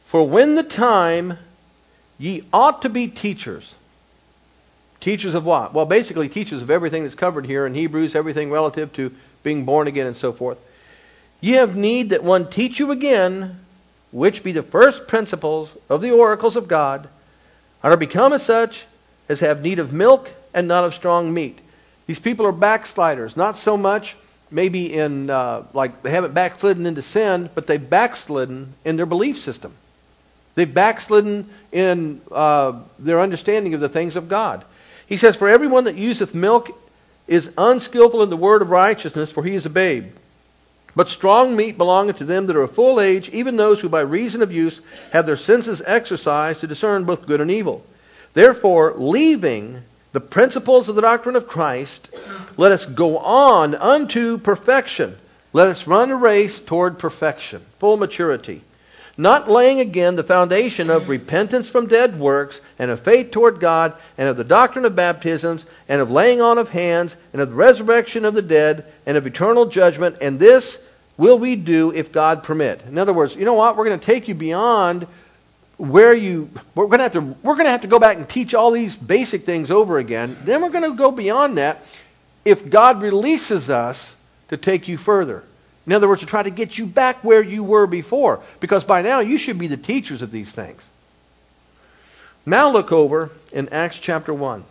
For when the time ye ought to be teachers. Teachers of what? Well, basically teachers of everything that's covered here in Hebrews, everything relative to being born again and so forth. Ye have need that one teach you again, which be the first principles of the oracles of God, and are become as such as have need of milk and not of strong meat. These people are backsliders, not so much maybe in, like they haven't backslidden into sin, but they've backslidden in their belief system. They've backslidden in their understanding of the things of God. He says, for everyone that useth milk is unskillful in the word of righteousness, for he is a babe. But strong meat belongeth to them that are of full age, even those who by reason of use have their senses exercised to discern both good and evil. Therefore, leaving the principles of the doctrine of Christ, let us go on unto perfection. Let us run a race toward perfection, full maturity. Not laying again the foundation of repentance from dead works, and of faith toward God, and of the doctrine of baptisms, and of laying on of hands, and of the resurrection of the dead, and of eternal judgment. And this will we do if God permit. In other words, you know what? We're going to take you beyond where we're going to have to go back and teach all these basic things over again. Then we're going to go beyond that if God releases us to take you further. In other words, to try to get you back where you were before. Because by now you should be the teachers of these things. Now look over in Acts chapter 1.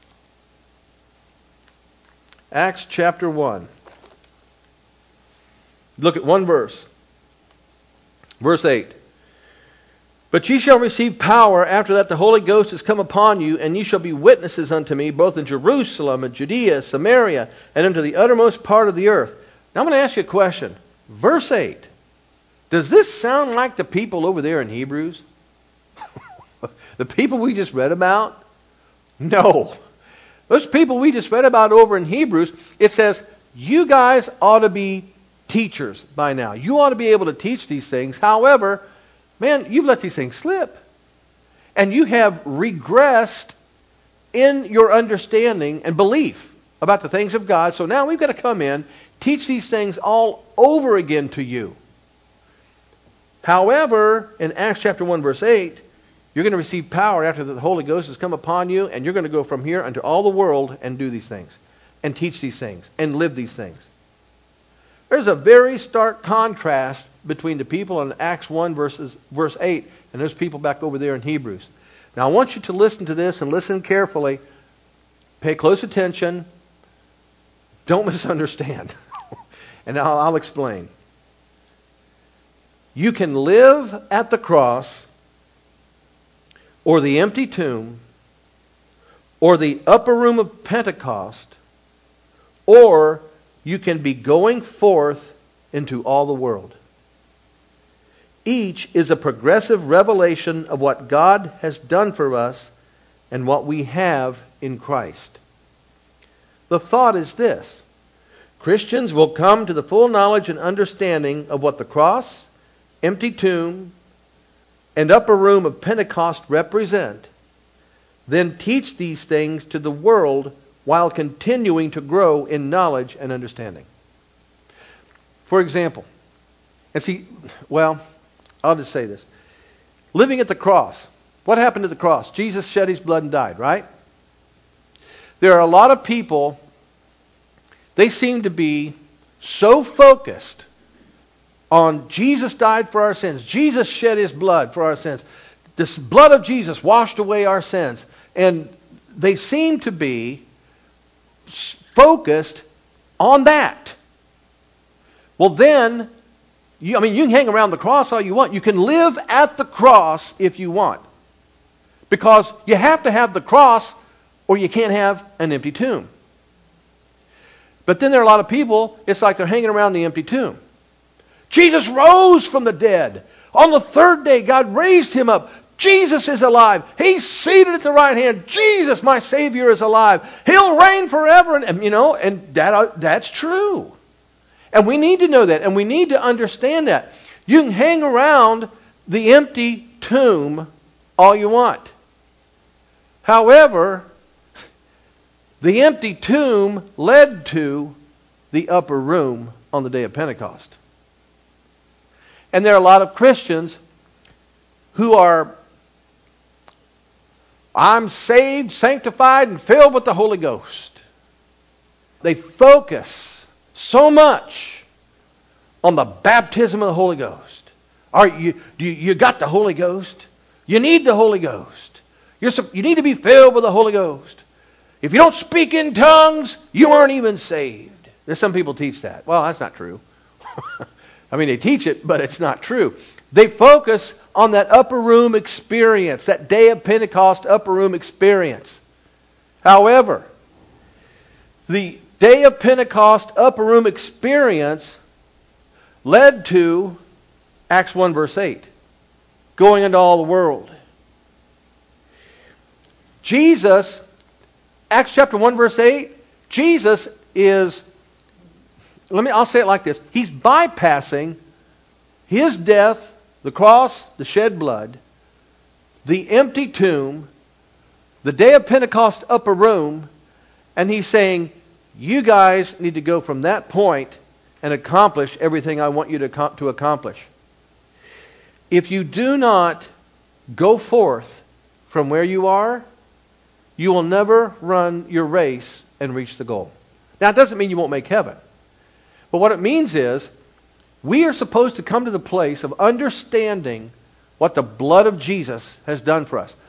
Acts chapter 1. Look at one verse. Verse 8. But ye shall receive power after that the Holy Ghost is come upon you, and ye shall be witnesses unto me, both in Jerusalem and Judea, Samaria, and unto the uttermost part of the earth. Now I'm going to ask you a question. Verse 8. Does this sound like the people over there in Hebrews? The people we just read about? No. Those people we just read about over in Hebrews, it says, you guys ought to be teachers by now. You ought to be able to teach these things. However, man, you've let these things slip. And you have regressed in your understanding and belief about the things of God. So now we've got to come in, teach these things all over again to you. However, in Acts chapter 1 verse 8, you're going to receive power after the Holy Ghost has come upon you, and you're going to go from here unto all the world and do these things, and teach these things, and live these things. There's a very stark contrast between the people in Acts 1 verse 8 and those people back over there in Hebrews. Now I want you to listen to this and listen carefully. Pay close attention. Don't misunderstand. And I'll explain. You can live at the cross, or the empty tomb, or the upper room of Pentecost, or you can be going forth into all the world. Each is a progressive revelation of what God has done for us and what we have in Christ. The thought is this: Christians will come to the full knowledge and understanding of what the cross, empty tomb, and upper room of Pentecost represent, then teach these things to the world while continuing to grow in knowledge and understanding. For example, I'll just say this. Living at the cross. What happened at the cross? Jesus shed His blood and died, right? There are a lot of people, they seem to be so focused on Jesus died for our sins. Jesus shed His blood for our sins. This blood of Jesus washed away our sins. And they seem to be focused on that. Well then, you can hang around the cross all you want. You can live at the cross if you want. Because you have to have the cross or you can't have an empty tomb. But then there are a lot of people, it's like they're hanging around the empty tomb. Jesus rose from the dead. On the third day, God raised Him up. Jesus is alive. He's seated at the right hand. Jesus, my Savior, is alive. He'll reign forever. And that's true. And we need to know that. And we need to understand that. You can hang around the empty tomb all you want. However, the empty tomb led to the upper room on the day of Pentecost. And there are a lot of Christians who are, I'm saved, sanctified, and filled with the Holy Ghost. They focus so much on the baptism of the Holy Ghost. You got the Holy Ghost? You need the Holy Ghost. You need to be filled with the Holy Ghost. If you don't speak in tongues, you aren't even saved. There's some people teach that. Well, that's not true. I mean, they teach it, but it's not true. They focus on that upper room experience, that day of Pentecost upper room experience. However, the day of Pentecost upper room experience led to Acts 1 verse 8, going into all the world. Jesus, Acts chapter 1 verse 8, Jesus is, I'll say it like this. He's bypassing His death, the cross, the shed blood, the empty tomb, the day of Pentecost upper room, and He's saying, you guys need to go from that point and accomplish everything I want you to accomplish. If you do not go forth from where you are, you will never run your race and reach the goal. Now, it doesn't mean you won't make heaven. But what it means is, we are supposed to come to the place of understanding what the blood of Jesus has done for us.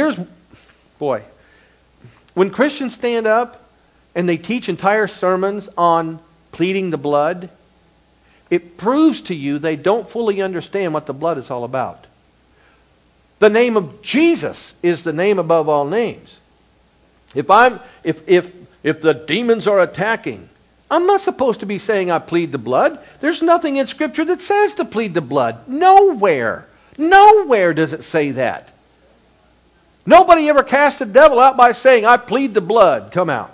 When Christians stand up and they teach entire sermons on pleading the blood, it proves to you they don't fully understand what the blood is all about. The name of Jesus is the name above all names. If the demons are attacking, I'm not supposed to be saying I plead the blood. There's nothing in Scripture that says to plead the blood. Nowhere does it say that. Nobody ever cast a devil out by saying, I plead the blood, come out.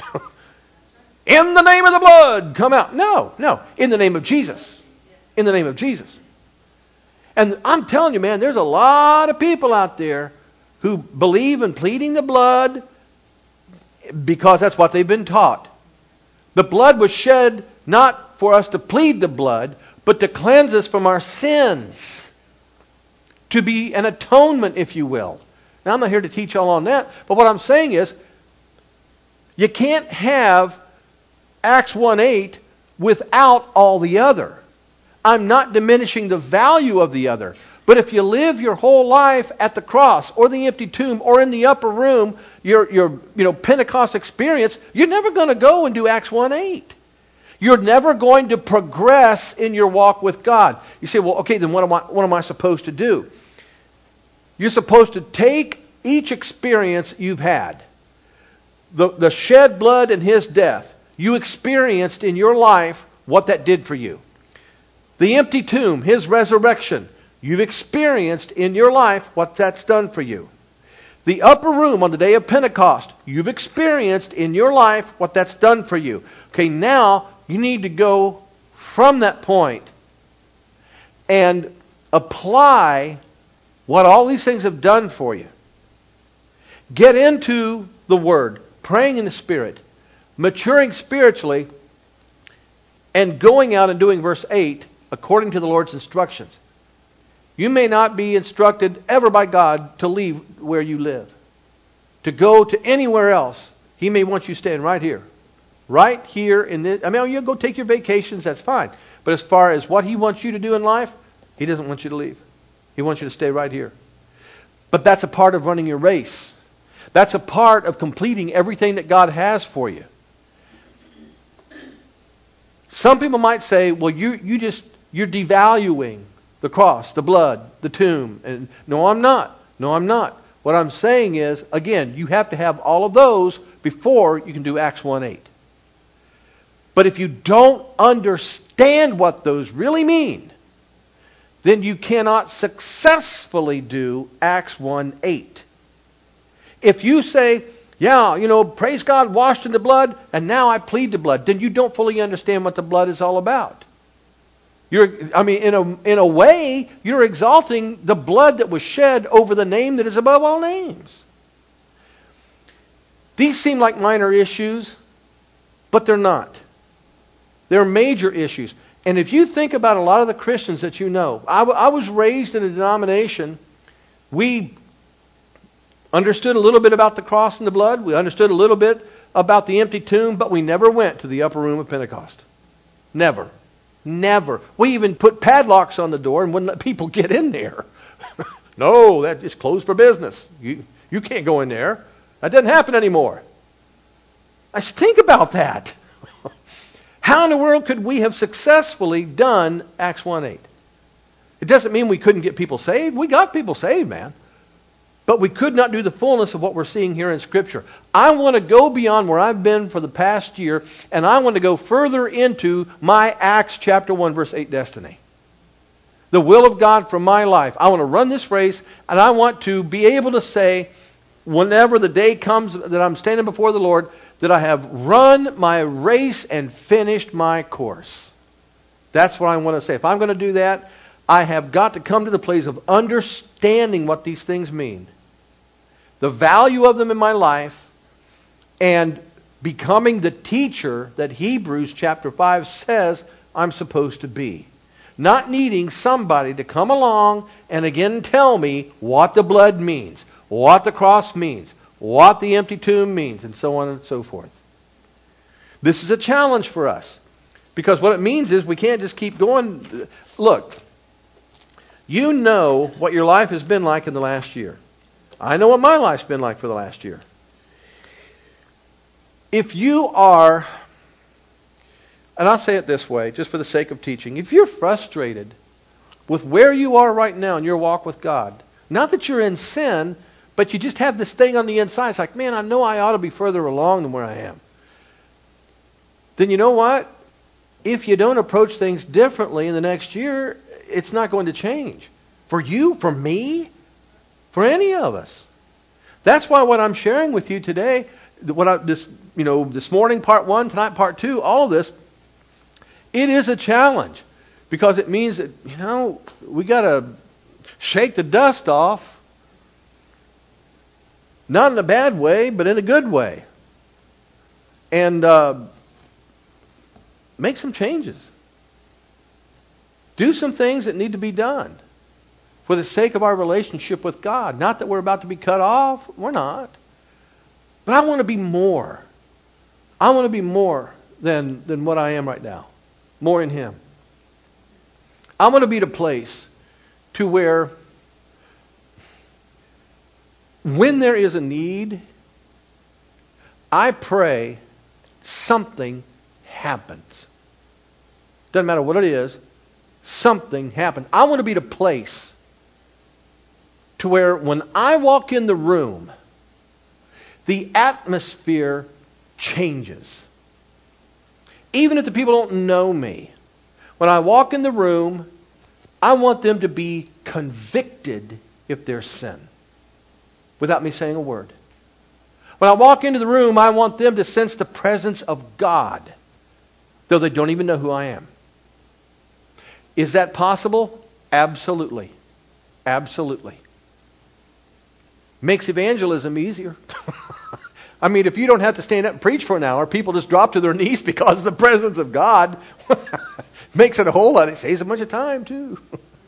In the name of the blood, come out. No. In the name of Jesus. In the name of Jesus. And I'm telling you, man, there's a lot of people out there who believe in pleading the blood because that's what they've been taught. The blood was shed not for us to plead the blood, but to cleanse us from our sins. To be an atonement, if you will. Now, I'm not here to teach y'all on that, but what I'm saying is, you can't have Acts 1:8 without all the other. I'm not diminishing the value of the other. But if you live your whole life at the cross or the empty tomb or in the upper room, your Pentecost experience, you're never going to go and do Acts 1:8. You're never going to progress in your walk with God. You say, well, okay, then what am I supposed to do? You're supposed to take each experience you've had. The shed blood and His death. You experienced in your life what that did for you. The empty tomb, His resurrection. You've experienced in your life what that's done for you. The upper room on the day of Pentecost. You've experienced in your life what that's done for you. Okay, now you need to go from that point and apply what all these things have done for you. Get into the Word, praying in the Spirit, maturing spiritually, and going out and doing verse 8 according to the Lord's instructions. You may not be instructed ever by God to leave where you live, to go to anywhere else. He may want you staying right here. Right here in this. I mean, you go take your vacations, that's fine. But as far as what He wants you to do in life, He doesn't want you to leave. He wants you to stay right here. But that's a part of running your race. That's a part of completing everything that God has for you. Some people might say, well, you're devaluing the cross, the blood, the tomb. And no, I'm not. What I'm saying is, again, you have to have all of those before you can do Acts 1:8. But if you don't understand what those really mean, then you cannot successfully do Acts 1:8. If you say, praise God, washed in the blood, and now I plead the blood, then you don't fully understand what the blood is all about. In a way, you're exalting the blood that was shed over the name that is above all names. These seem like minor issues, but they're not. They're major issues. And if you think about a lot of the Christians that you know, I was raised in a denomination We understood a little bit about the cross and the blood. We understood a little bit about the empty tomb, but we never went to the upper room of Pentecost. Never. Never. We even put padlocks on the door and wouldn't let people get in there. No, that is closed for business. You can't go in there. That doesn't happen anymore. I think about that. How in the world could we have successfully done Acts 1:8? It doesn't mean we couldn't get people saved. We got people saved, man. But we could not do the fullness of what we're seeing here in Scripture. I want to go beyond where I've been for the past year, and I want to go further into my Acts chapter 1, verse 8 destiny. The will of God for my life. I want to run this race, and I want to be able to say, whenever the day comes that I'm standing before the Lord, that I have run my race and finished my course. That's what I want to say. If I'm going to do that, I have got to come to the place of understanding what these things mean, the value of them in my life, and becoming the teacher that Hebrews chapter 5 says I'm supposed to be. Not needing somebody to come along and again tell me what the blood means, what the cross means, what the empty tomb means, and so on and so forth. This is a challenge for us, because what it means is we can't just keep going. Look, you know what your life has been like in the last year. I know what my life's been like for the last year. If you are, and I'll say it this way, just for the sake of teaching, if you're frustrated with where you are right now in your walk with God, not that you're in sin, but you just have this thing on the inside, it's like, man, I know I ought to be further along than where I am. Then you know what? If you don't approach things differently in the next year, it's not going to change. For you, for me, for any of us. That's why what I'm sharing with you today, this morning, part 1, tonight, part 2, all of this, it is a challenge. Because it means that, we got to shake the dust off. Not in a bad way, but in a good way. And make some changes. Do some things that need to be done for the sake of our relationship with God. Not that we're about to be cut off. We're not. But I want to be more. I want to be more than what I am right now. More in Him. I want to be at a place to where when there is a need, I pray something happens. Doesn't matter what it is, something happens. I want to be at a place to where when I walk in the room, the atmosphere changes. Even if the people don't know me, when I walk in the room, I want them to be convicted if there's sin, without me saying a word. When I walk into the room, I want them to sense the presence of God, though they don't even know who I am. Is that possible? Absolutely. Absolutely. Makes evangelism easier. I mean, if you don't have to stand up and preach for an hour, people just drop to their knees because of the presence of God. Makes it a whole lot. It saves a bunch of time, too.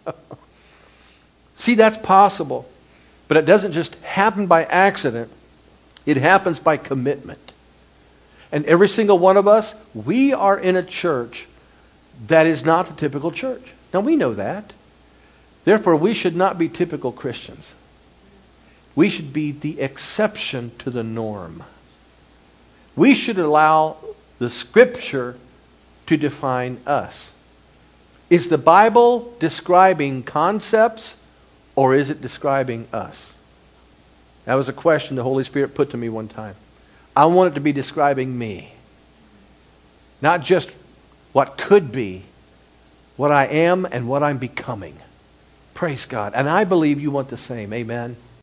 See, that's possible. But it doesn't just happen by accident. It happens by commitment. And every single one of us, we are in a church that is not the typical church. Now, we know that. Therefore, we should not be typical Christians. We should be the exception to the norm. We should allow the Scripture to define us. Is the Bible describing concepts, or is it describing us? That was a question the Holy Spirit put to me one time. I want it to be describing me. Not just what could be, what I am and what I'm becoming. Praise God. And I believe you want the same. Amen.